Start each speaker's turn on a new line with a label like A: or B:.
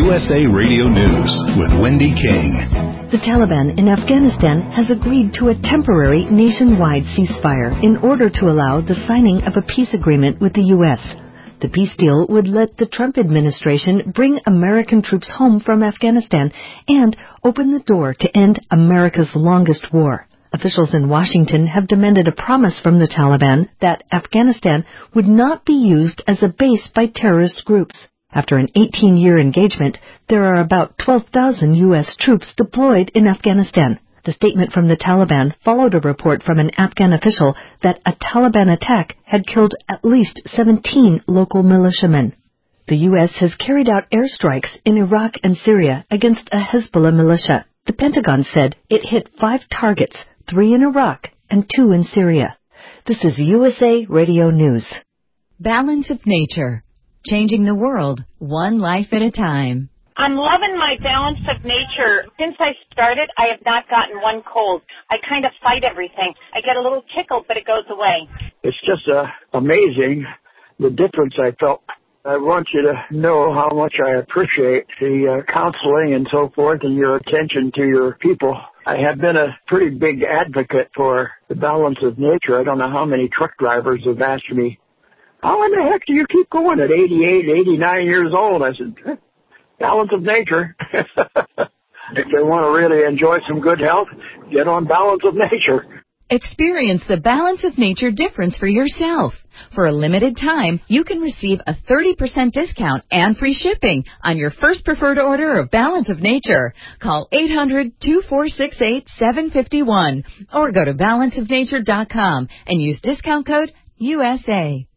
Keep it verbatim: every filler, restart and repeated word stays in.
A: U S A Radio News with Wendy King.
B: The Taliban in Afghanistan has agreed to a temporary nationwide ceasefire in order to allow the signing of a peace agreement with the U S. The peace deal would let the Trump administration bring American troops home from Afghanistan and open the door to end America's longest war. Officials in Washington have demanded a promise from the Taliban that Afghanistan would not be used as a base by terrorist groups. After an eighteen-year engagement, there are about twelve thousand U S troops deployed in Afghanistan. The statement from the Taliban followed a report from an Afghan official that a Taliban attack had killed at least seventeen local militiamen. The U S has carried out airstrikes in Iraq and Syria against a Hezbollah militia. The Pentagon said it hit five targets, three in Iraq and two in Syria. This is U S A Radio News.
C: Balance of Nature. Changing the world, one life at a time.
D: I'm loving my Balance of Nature. Since I started, I have not gotten one cold. I kind of fight everything. I get a little tickle, but it goes away.
E: It's just uh, amazing the difference I felt. I want you to know how much I appreciate the uh, counseling and so forth and your attention to your people. I have been a pretty big advocate for the Balance of Nature. I don't know how many truck drivers have asked me, how in the heck do you keep going at eighty-eight, eighty-nine years old? I said, Balance of Nature. If they want to really enjoy some good health, get on Balance of Nature.
C: Experience the Balance of Nature difference for yourself. For a limited time, you can receive a thirty percent discount and free shipping on your first preferred order of Balance of Nature. Call eight hundred, two four six eight, seven five one or go to balance of nature dot com and use discount code U S A.